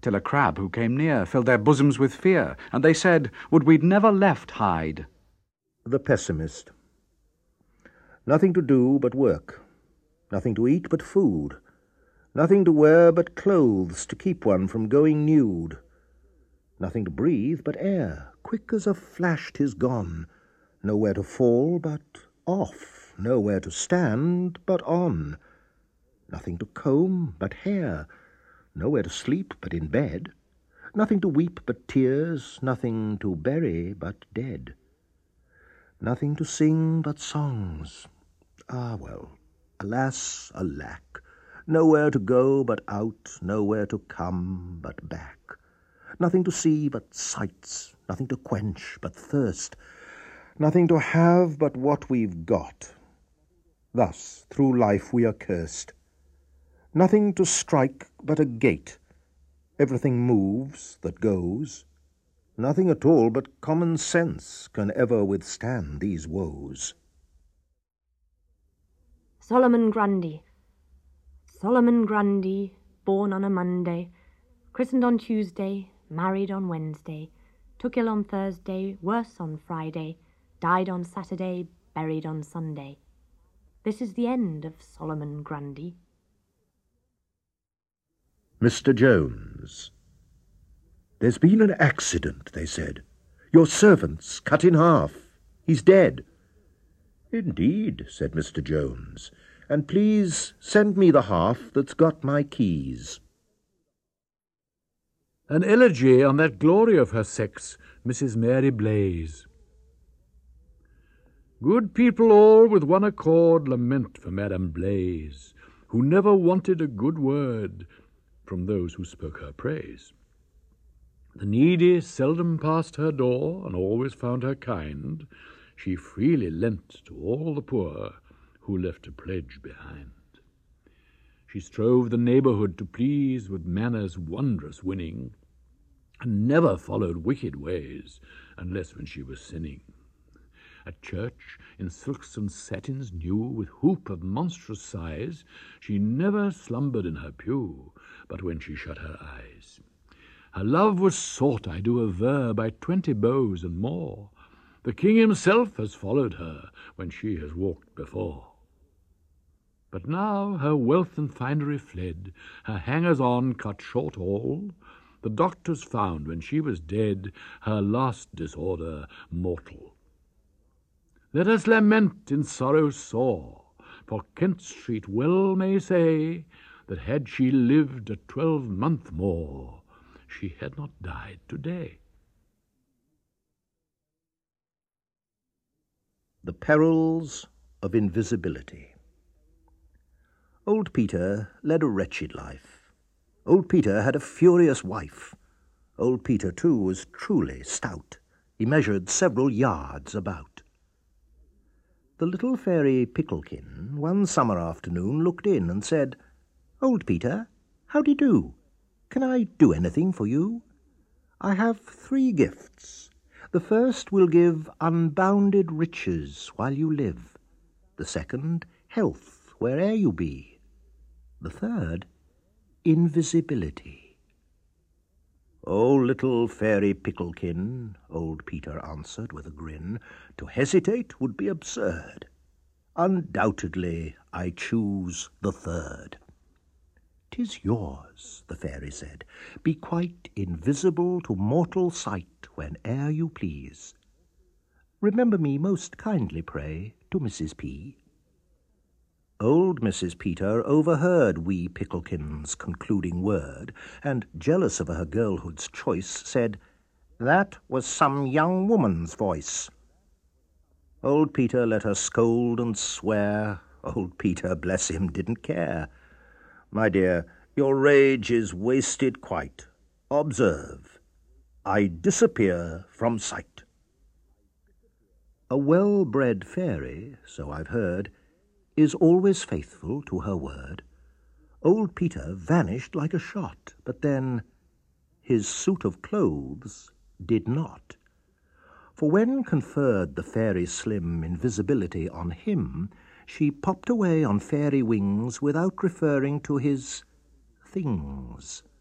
till a crab who came near filled their bosoms with fear, and they said, would we'd never left Hyde. The Pessimist. Nothing to do but work, nothing to eat but food, nothing to wear but clothes to keep one from going nude, nothing to breathe but air, quick as a flash 'tis gone, nowhere to fall but off, nowhere to stand but on, nothing to comb but hair, nowhere to sleep but in bed, nothing to weep but tears, nothing to bury but dead, nothing to sing but songs. Ah, well, alas, alack, nowhere to go but out, nowhere to come but back, nothing to see but sights, nothing to quench but thirst, nothing to have but what we've got. Thus through life we are cursed. Nothing to strike but a gate, everything moves that goes, nothing at all but common sense can ever withstand these woes. Solomon Grundy. Solomon Grundy, born on a Monday, christened on Tuesday, married on Wednesday, took ill on Thursday, worse on Friday, died on Saturday, buried on Sunday. This is the end of Solomon Grundy. Mr. Jones. There's been an accident, they said. Your servant's cut in half. He's dead. Indeed, said Mr. Jones, and please send me the half that's got my keys. An elegy on that glory of her sex, Mrs. Mary Blaze. Good people all with one accord lament for Madam Blaze, who never wanted a good word from those who spoke her praise. The needy seldom passed her door, and always found her kind. She freely lent to all the poor, who left a pledge behind. She strove the neighbourhood to please with manners wondrous winning, and never followed wicked ways, unless when she was sinning. At church, in silks and satins new, with hoop of monstrous size, she never slumbered in her pew, but when she shut her eyes. Her love was sought, I do aver, by 20 beaux and more. The king himself has followed her when she has walked before. But now her wealth and finery fled, her hangers-on cut short all. The doctors found when she was dead her last disorder mortal. Let us lament in sorrow sore, for Kent Street well may say that had she lived a 12-month more, she had not died today. The Perils of Invisibility. Old Peter led a wretched life. Old Peter had a furious wife. Old Peter, too, was truly stout. He measured several yards about. The little fairy Picklekin one summer afternoon looked in and said, "Old Peter, how d'ye do? Can I do anything for you? I have 3 gifts. The first will give unbounded riches while you live. The second, health where'er you be. The third, invisibility." "Oh, little fairy Picklekin," old Peter answered with a grin, "to hesitate would be absurd. Undoubtedly I choose the third." "'Tis yours," the fairy said. "Be quite invisible to mortal sight whene'er you please. Remember me most kindly, pray, to Mrs. P." Old Mrs. Peter overheard wee Picklekin's concluding word, and, jealous of her girlhood's choice, said, "That was some young woman's voice." Old Peter let her scold and swear. Old Peter, bless him, didn't care. "My dear, your rage is wasted quite. Observe, I disappear from sight." A well-bred fairy, so I've heard, is always faithful to her word. Old Peter vanished like a shot, but then his suit of clothes did not. For when conferred the fairy slim invisibility on him, she popped away on fairy wings without referring to his things.